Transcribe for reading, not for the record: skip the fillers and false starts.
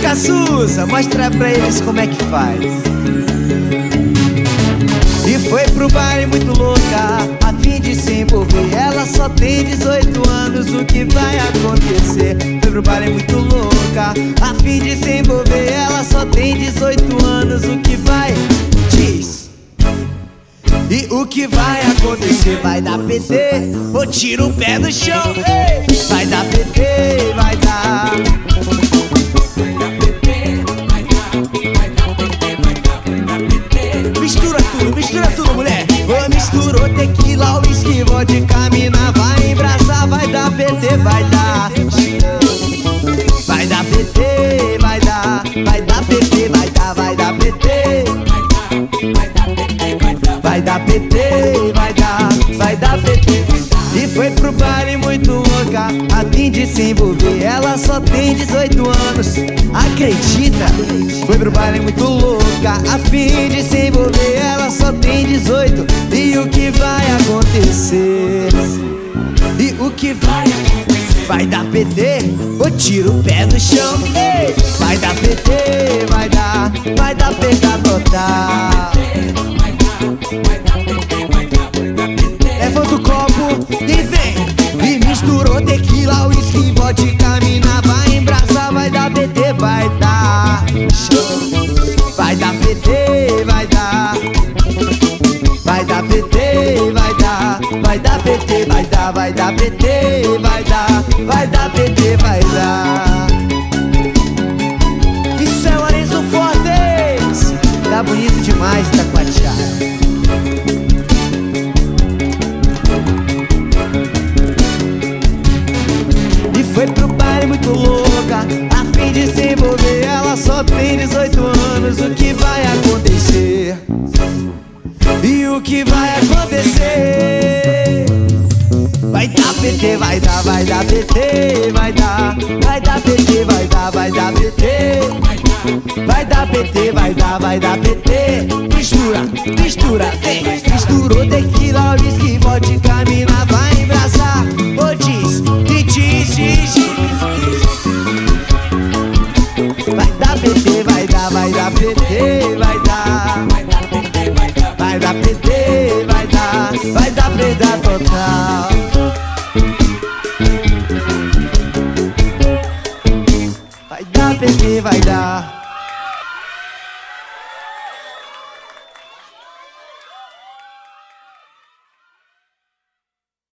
Cazuza, mostra pra eles como é que faz. E foi pro baile muito louca, a fim de se envolver. Ela só tem 18 anos, o que vai acontecer? Foi pro baile muito louca, a fim de se envolver. Ela só tem 18 anos, o que vai? Diz. E o que vai acontecer? Vai dar PT, ou tira o pé do chão. Ei! Vai dar PT, vai dar. Mistura tudo, mulher. Misturou tequila, whisky, vodka, mina vai embrasar. Vai dar PT, vai dar. Vai dar PT, vai dar. Vai dar PT, vai dar, vai dar PT. Vai dar PT, vai dar, vai dar PT. E foi pro baile muito louca, a fim de se envolver. Ela só tem 18 anos, acredita? Foi pro baile muito louca, a fim de se envolver. Ela só tem 18. E o que vai acontecer? E o que vai acontecer? Vai dar PT, ou tira o pé do chão. Ei! Vai dar PT, vai dar PT total. Levanta o copo e vem. E misturou tequila, whisky, vodka, mina vai embrasar. Vai dar PT, vai dar show. Vai dar PT, vai dar. Vai dar PT, vai dar. Vai dar PT, vai dar, vai dar PT, vai dar. Vai dar PT, vai dar. Isso é Lorenzo Fortes. Tá bonito demais, tá quateado. Foi pro baile muito louca, a fim de se envolver. Ela só tem 18 anos, o que vai acontecer? E o que vai acontecer? Vai dar PT, vai dar, vai dar PT, vai dar. Vai dar PT, vai dar, vai dar PT. Vai dar PT, vai dar PT. Mistura, mistura, vem. Misturou tequila, whisky, vodka, mina vai embrasar. Ô diz, diz. Vai dar PT, vai dar PT, vai dar. Vai dar PT, vai dar PT total.